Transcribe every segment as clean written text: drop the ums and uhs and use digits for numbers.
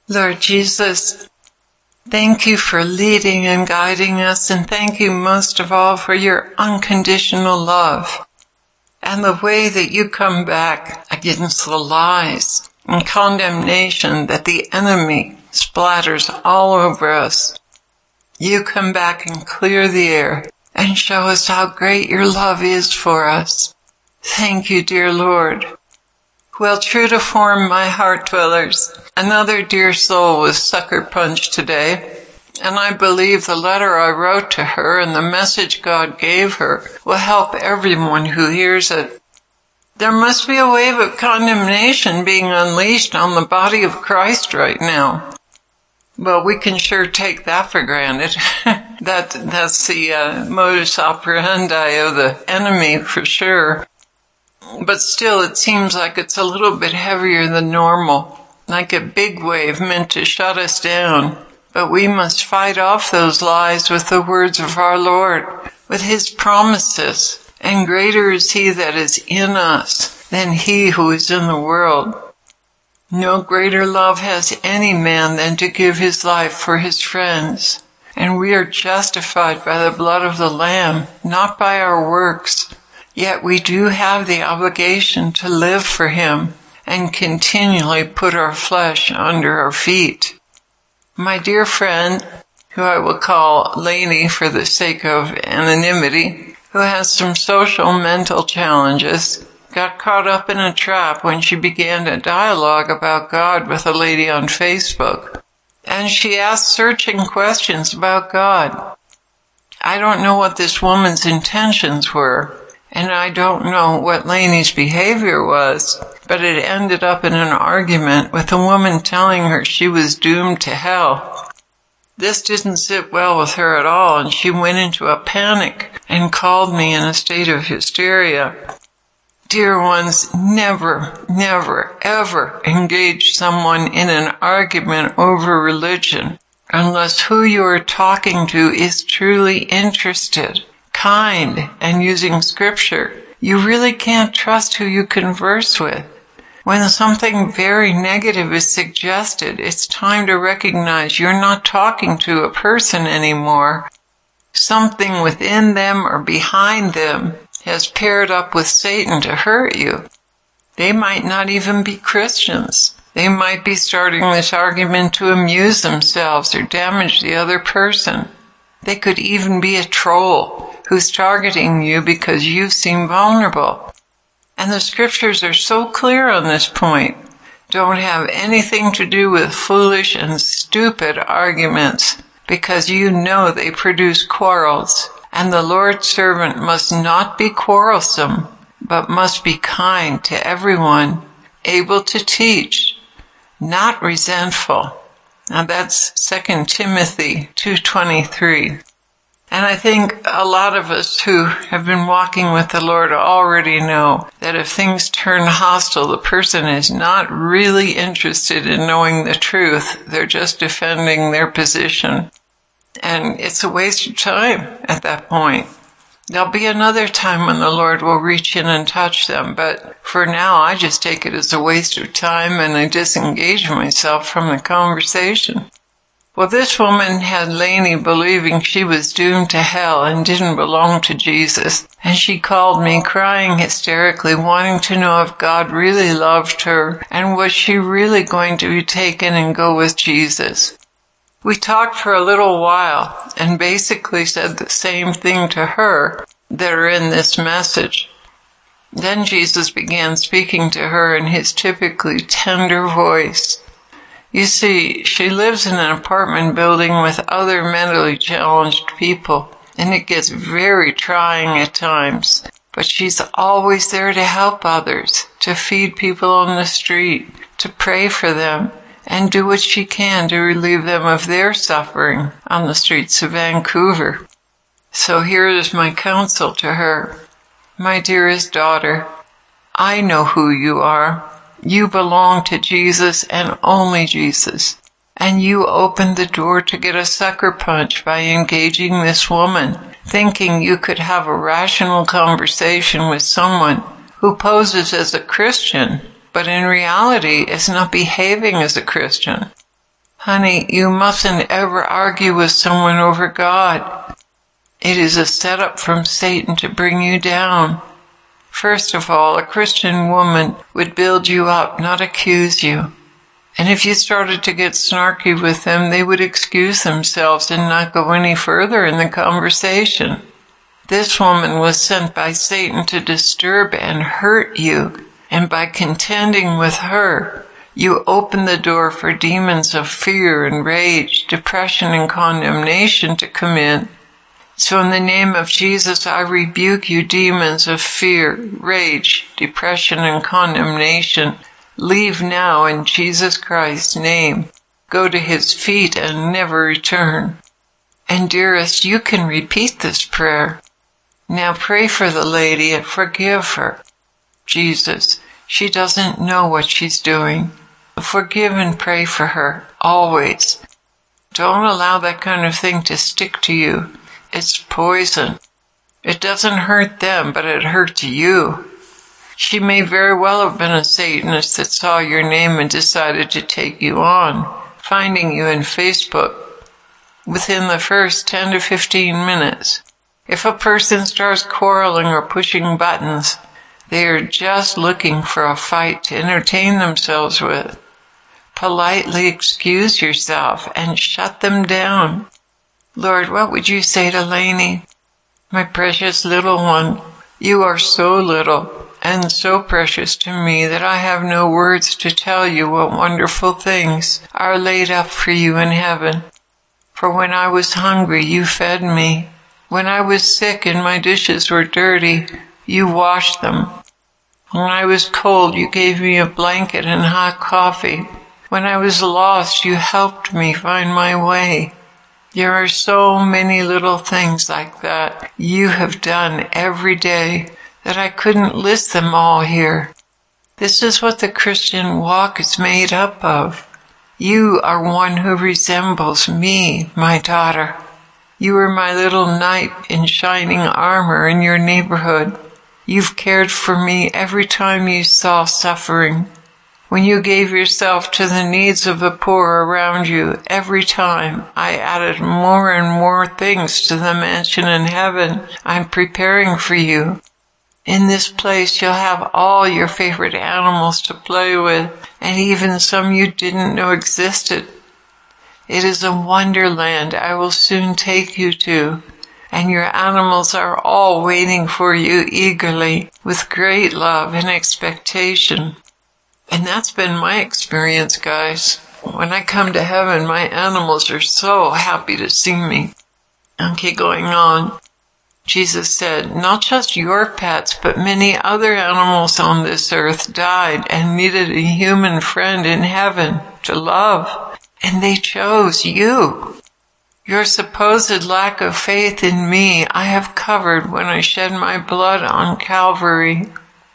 Lord Jesus, thank you for leading and guiding us, and thank you most of all for your unconditional love and the way that you come back against the lies and condemnation that the enemy splatters all over us. You come back and clear the air and show us how great your love is for us. Thank you, dear Lord. Well, true to form, my heart dwellers, another dear soul was sucker punched today, and I believe the letter I wrote to her and the message God gave her will help everyone who hears it. There must be a wave of condemnation being unleashed on the body of Christ right now. Well, we can sure take that for granted. That's the modus operandi of the enemy for sure. But still, it seems like it's a little bit heavier than normal, like a big wave meant to shut us down. But we must fight off those lies with the words of our Lord, with His promises. And greater is He that is in us than he who is in the world. No greater love has any man than to give his life for his friends. And we are justified by the blood of the Lamb, not by our works. Yet we do have the obligation to live for Him and continually put our flesh under our feet. My dear friend, who I will call Lainey for the sake of anonymity, who has some social mental challenges, got caught up in a trap when she began a dialogue about God with a lady on Facebook. And she asked searching questions about God. I don't know what this woman's intentions were. And I don't know what Lainey's behavior was, but it ended up in an argument with a woman telling her she was doomed to hell. This didn't sit well with her at all, and she went into a panic and called me in a state of hysteria. Dear ones, never, ever engage someone in an argument over religion unless who you are talking to is truly interested, kind, and using scripture. You really can't trust who you converse with. When something very negative is suggested, it's time to recognize you're not talking to a person anymore. Something within them or behind them has paired up with Satan to hurt you. They might not even be Christians. They might be starting this argument to amuse themselves or damage the other person. They could even be a troll who's targeting you because you seem vulnerable. And the scriptures are so clear on this point. Don't have anything to do with foolish and stupid arguments, because you know they produce quarrels. And the Lord's servant must not be quarrelsome, but must be kind to everyone, able to teach, not resentful. Now that's 2 Timothy 2:23. And I think a lot of us who have been walking with the Lord already know that if things turn hostile, the person is not really interested in knowing the truth. They're just defending their position. And it's a waste of time at that point. There'll be another time when the Lord will reach in and touch them, but for now I just take it as a waste of time and I disengage myself from the conversation. Well, this woman had Lainey believing she was doomed to hell and didn't belong to Jesus. And she called me crying hysterically, wanting to know if God really loved her and was she really going to be taken and go with Jesus. We talked for a little while and basically said the same thing to her that are in this message. Then Jesus began speaking to her in His typically tender voice. You see, she lives in an apartment building with other mentally challenged people, and it gets very trying at times. But she's always there to help others, to feed people on the street, to pray for them, and do what she can to relieve them of their suffering on the streets of Vancouver. So here is my counsel to her. My dearest daughter, I know who you are. You belong to Jesus and only Jesus. And you opened the door to get a sucker punch by engaging this woman, thinking you could have a rational conversation with someone who poses as a Christian, but in reality is not behaving as a Christian. Honey, you mustn't ever argue with someone over God. It is a setup from Satan to bring you down. First of all, a Christian woman would build you up, not accuse you. And if you started to get snarky with them, they would excuse themselves and not go any further in the conversation. This woman was sent by Satan to disturb and hurt you, and by contending with her, you open the door for demons of fear and rage, depression and condemnation to come in. So in the name of Jesus, I rebuke you, demons of fear, rage, depression, and condemnation. Leave now in Jesus Christ's name. Go to his feet and never return. And dearest, you can repeat this prayer. Now pray for the lady and forgive her. Jesus, she doesn't know what she's doing. Forgive and pray for her, always. Don't allow that kind of thing to stick to you. It's poison. It doesn't hurt them, but it hurts you. She may very well have been a Satanist that saw your name and decided to take you on, finding you in Facebook within the first 10 to 15 minutes. If a person starts quarreling or pushing buttons, they are just looking for a fight to entertain themselves with. Politely excuse yourself and shut them down. Lord, what would you say to Lainey? My precious little one, you are so little and so precious to me that I have no words to tell you what wonderful things are laid up for you in heaven. For when I was hungry, you fed me. When I was sick and my dishes were dirty, you washed them. When I was cold, you gave me a blanket and hot coffee. When I was lost, you helped me find my way. There are so many little things like that you have done every day that I couldn't list them all here. This is what the Christian walk is made up of. You are one who resembles me, my daughter. You were my little knight in shining armor in your neighborhood. You've cared for me every time you saw suffering. When you gave yourself to the needs of the poor around you, every time I added more and more things to the mansion in heaven I'm preparing for you. In this place you'll have all your favorite animals to play with, and even some you didn't know existed. It is a wonderland I will soon take you to, and your animals are all waiting for you eagerly, with great love and expectation. And that's been my experience, guys. When I come to heaven, my animals are so happy to see me. Okay, going on. Jesus said, not just your pets, but many other animals on this earth died and needed a human friend in heaven to love. And they chose you. Your supposed lack of faith in me I have covered when I shed my blood on Calvary.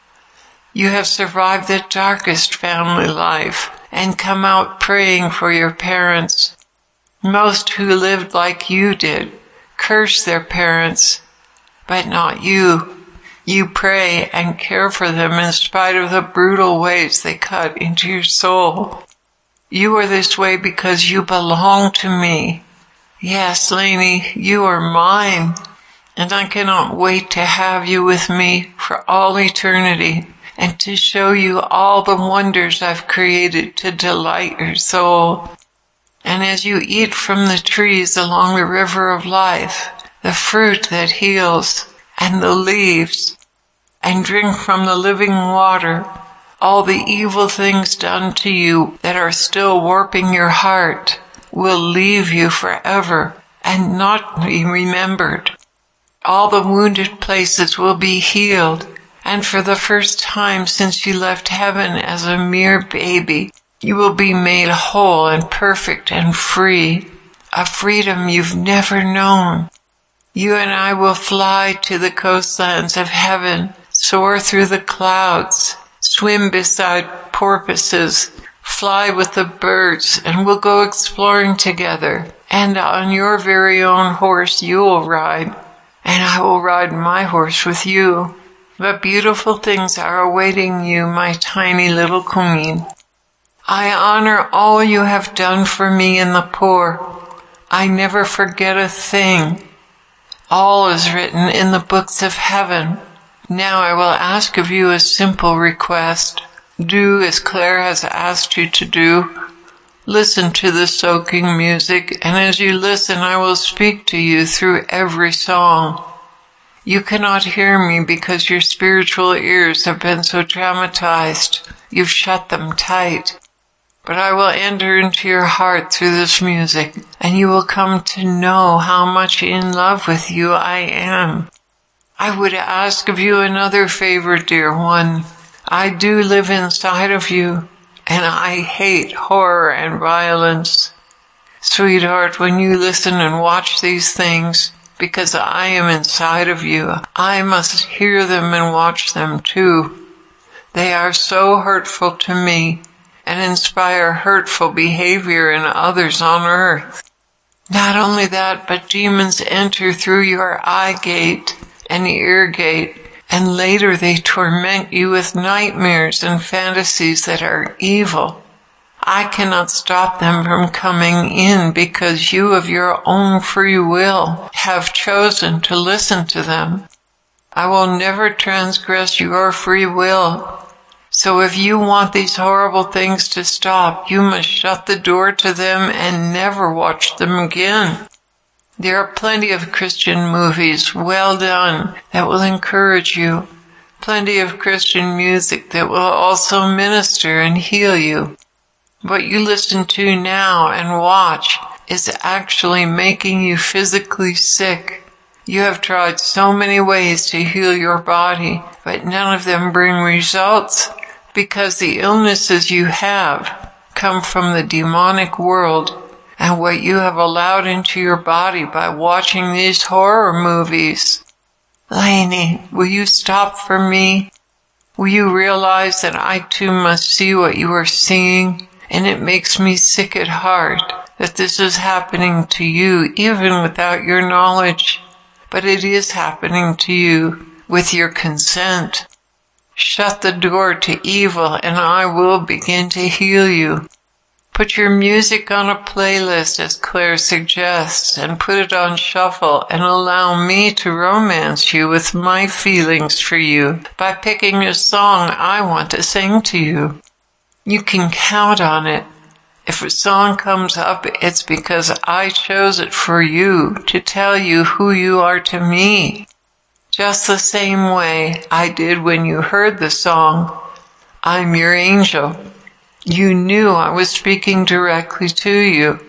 You have survived the darkest family life and come out praying for your parents. Most who lived like you did curse their parents, but not you. You pray and care for them in spite of the brutal ways they cut into your soul. You are this way because you belong to me. Yes, Lainey, you are mine, and I cannot wait to have you with me for all eternity and to show you all the wonders I've created to delight your soul. And as you eat from the trees along the river of life, the fruit that heals and the leaves, and drink from the living water, all the evil things done to you that are still warping your heart will leave you forever and not be remembered. All the wounded places will be healed, and for the first time since you left heaven as a mere baby, you will be made whole and perfect and free, a freedom you've never known. You and I will fly to the coastlands of heaven, soar through the clouds, swim beside porpoises, fly with the birds, and we'll go exploring together. And on your very own horse you will ride, and I will ride my horse with you. But beautiful things are awaiting you, my tiny little queen. I honor all you have done for me and the poor. I never forget a thing. All is written in the books of heaven. Now I will ask of you a simple request. Do as Claire has asked you to do. Listen to the soaking music, and as you listen, I will speak to you through every song. You cannot hear me because your spiritual ears have been so traumatized. You've shut them tight. But I will enter into your heart through this music, and you will come to know how much in love with you I am. I would ask of you another favor, dear one. I do live inside of you, and I hate horror and violence. Sweetheart, when you listen and watch these things, because I am inside of you, I must hear them and watch them too. They are so hurtful to me and inspire hurtful behavior in others on earth. Not only that, but demons enter through your eye gate and ear gate, and later they torment you with nightmares and fantasies that are evil. I cannot stop them from coming in because you of your own free will have chosen to listen to them. I will never transgress your free will. So if you want these horrible things to stop, you must shut the door to them and never watch them again. There are plenty of Christian movies, well done, that will encourage you. Plenty of Christian music that will also minister and heal you. What you listen to now and watch is actually making you physically sick. You have tried so many ways to heal your body, but none of them bring results because the illnesses you have come from the demonic world and what you have allowed into your body by watching these horror movies. Lainey, will you stop for me? Will you realize that I too must see what you are seeing? And it makes me sick at heart that this is happening to you even without your knowledge. But it is happening to you with your consent. Shut the door to evil and I will begin to heal you. Put your music on a playlist as Claire suggests and put it on shuffle and allow me to romance you with my feelings for you by picking a song I want to sing to you. You can count on it. If a song comes up, it's because I chose it for you to tell you who you are to me. Just the same way I did when you heard the song, I'm your angel. You knew I was speaking directly to you.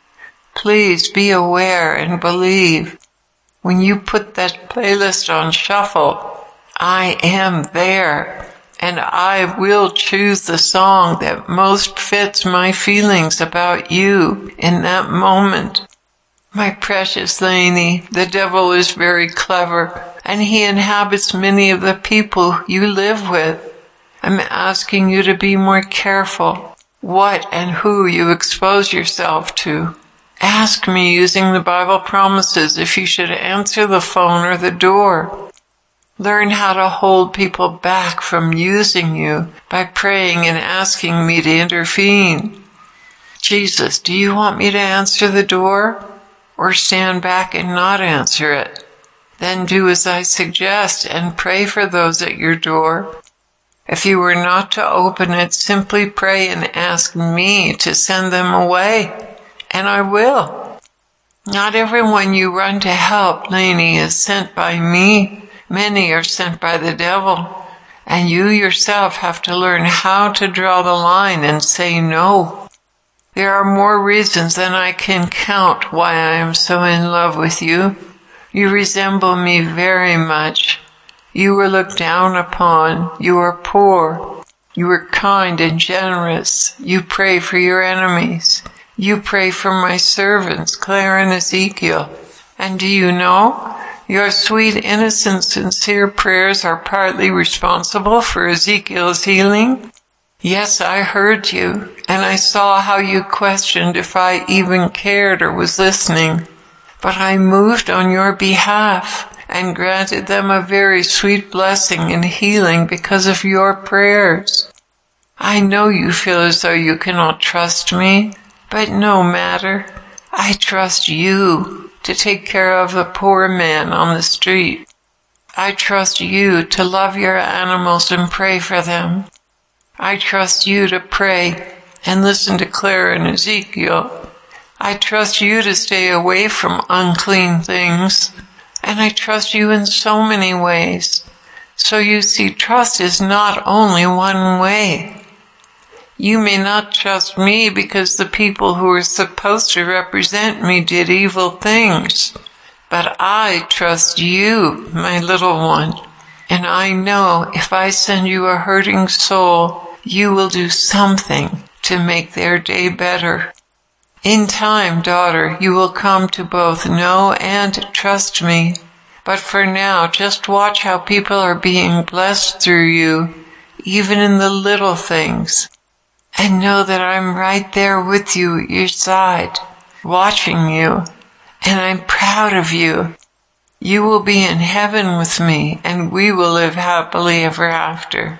Please be aware and believe. When you put that playlist on shuffle, I am there. And I will choose the song that most fits my feelings about you in that moment. My precious Lainey, the devil is very clever, and he inhabits many of the people you live with. I'm asking you to be more careful what and who you expose yourself to. Ask me using the Bible promises if you should answer the phone or the door. Learn how to hold people back from using you by praying and asking me to intervene. Jesus, do you want me to answer the door or stand back and not answer it? Then do as I suggest and pray for those at your door. If you were not to open it, simply pray and ask me to send them away, and I will. Not everyone you run to help, Lainey, is sent by me. Many are sent by the devil, and you yourself have to learn how to draw the line and say no. There are more reasons than I can count why I am so in love with you. You resemble me very much. You were looked down upon. You are poor. You are kind and generous. You pray for your enemies. You pray for my servants, Claire and Ezekiel. And do you know? Your sweet, innocent, sincere prayers are partly responsible for Ezekiel's healing. Yes, I heard you, and I saw how you questioned if I even cared or was listening. But I moved on your behalf and granted them a very sweet blessing and healing because of your prayers. I know you feel as though you cannot trust me, but no matter. I trust you to take care of the poor man on the street. I trust you to love your animals and pray for them. I trust you to pray and listen to Claire and Ezekiel. I trust you to stay away from unclean things. And I trust you in so many ways. So you see, trust is not only one way. You may not trust me because the people who are supposed to represent me did evil things. But I trust you, my little one. And I know if I send you a hurting soul, you will do something to make their day better. In time, daughter, you will come to both know and trust me. But for now, just watch how people are being blessed through you, even in the little things. And know that I'm right there with you at your side, watching you. And I'm proud of you. You will be in heaven with me, and we will live happily ever after.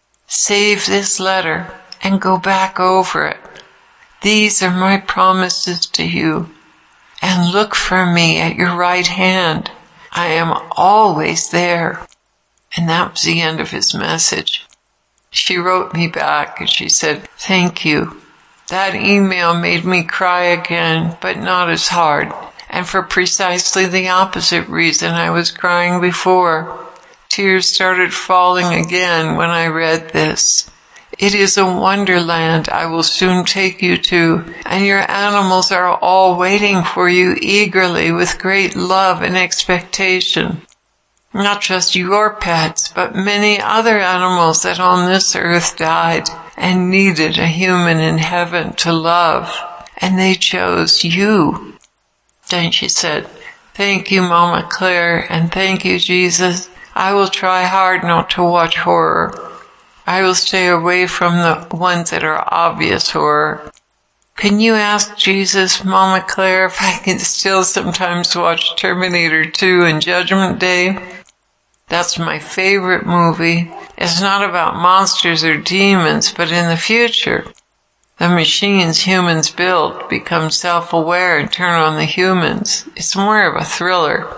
Save this letter and go back over it. These are my promises to you. And look for me at your right hand. I am always there. And that was the end of his message. She wrote me back and she said, thank you. That email made me cry again, but not as hard. And for precisely the opposite reason I was crying before. Tears started falling again when I read this. It is a wonderland I will soon take you to, and your animals are all waiting for you eagerly with great love and expectation. Not just your pets, but many other animals that on this earth died and needed a human in heaven to love, and they chose you. Then she said, thank you, Mama Claire, and thank you, Jesus. I will try hard not to watch horror. I will stay away from the ones that are obvious horror. Can you ask Jesus, Mama Claire, if I can still sometimes watch Terminator 2 and Judgment Day? That's my favorite movie. It's not about monsters or demons, but in the future, the machines humans build become self-aware and turn on the humans. It's more of a thriller.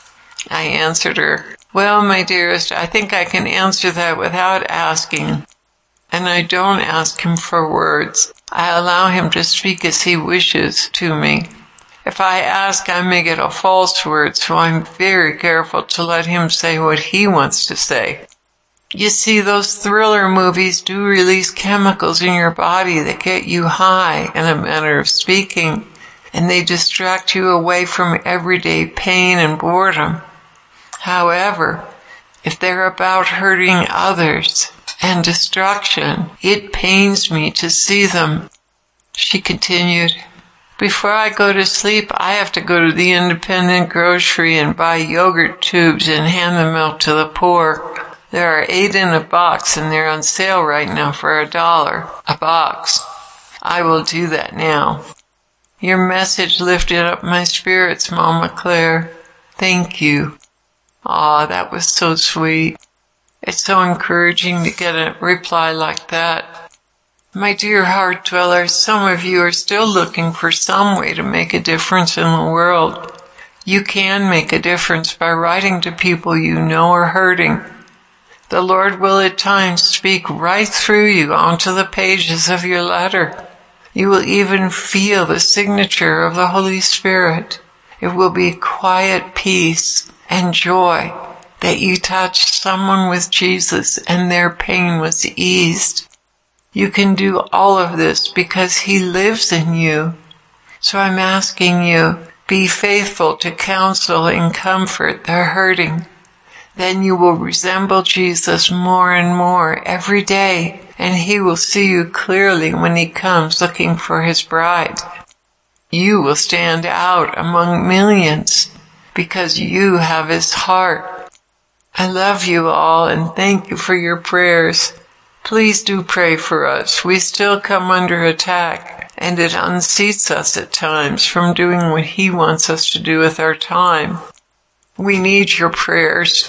I answered her, well, my dearest, I think I can answer that without asking. And I don't ask him for words. I allow him to speak as he wishes to me. If I ask, I may get a false word, so I'm very careful to let him say what he wants to say. You see, those thriller movies do release chemicals in your body that get you high, in a manner of speaking, and they distract you away from everyday pain and boredom. However, if they're about hurting others and destruction, it pains me to see them. She continued, before I go to sleep, I have to go to the independent grocery and buy yogurt tubes and hand them out to the poor. There are 8 in a box and they're on sale right now for $1 a box. I will do that now. Your message lifted up my spirits, Mama Claire. Thank you. Aw, that was so sweet. It's so encouraging to get a reply like that. My dear heart dwellers, some of you are still looking for some way to make a difference in the world. You can make a difference by writing to people you know are hurting. The Lord will at times speak right through you onto the pages of your letter. You will even feel the signature of the Holy Spirit. It will be quiet peace and joy that you touched someone with Jesus and their pain was eased. You can do all of this because He lives in you. So I'm asking you, be faithful to counsel and comfort the hurting. Then you will resemble Jesus more and more every day, and He will see you clearly when He comes looking for His bride. You will stand out among millions because you have His heart. I love you all and thank you for your prayers. Please do pray for us. We still come under attack, and it unseats us at times from doing what He wants us to do with our time. We need your prayers.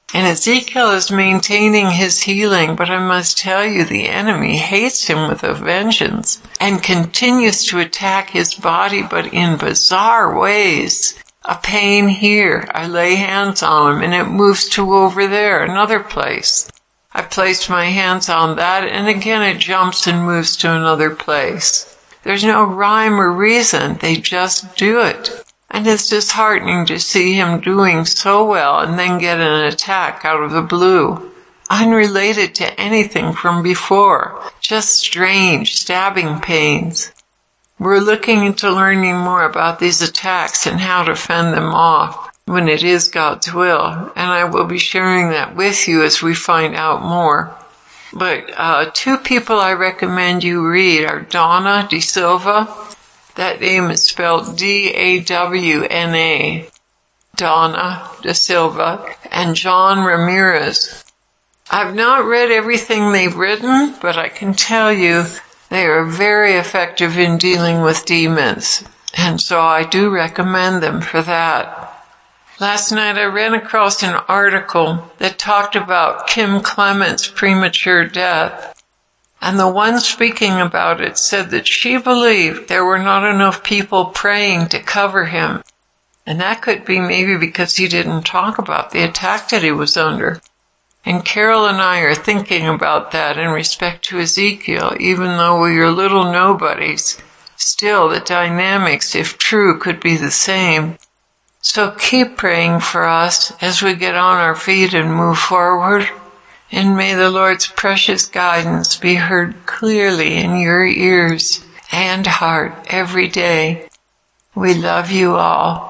And Ezekiel is maintaining his healing, but I must tell you, the enemy hates him with a vengeance and continues to attack his body, but in bizarre ways. A pain here, I lay hands on him and it moves to over there, another place. I placed my hands on that and again it jumps and moves to another place. There's no rhyme or reason, they just do it. And it's disheartening to see him doing so well and then get an attack out of the blue. Unrelated to anything from before. Just strange, stabbing pains. We're looking into learning more about these attacks and how to fend them off when it is God's will. And I will be sharing that with you as we find out more. But 2 people I recommend you read are Donna De Silva. That name is spelled D-A-W-N-A, Donna De Silva, and John Ramirez. I've not read everything they've written, but I can tell you they are very effective in dealing with demons, and so I do recommend them for that. Last night I ran across an article that talked about Kim Clement's premature death. And the one speaking about it said that she believed there were not enough people praying to cover him. And that could be maybe because he didn't talk about the attack that he was under. And Carol and I are thinking about that in respect to Ezekiel, even though we are little nobodies. Still, the dynamics, if true, could be the same. So keep praying for us as we get on our feet and move forward. And may the Lord's precious guidance be heard clearly in your ears and heart every day. We love you all.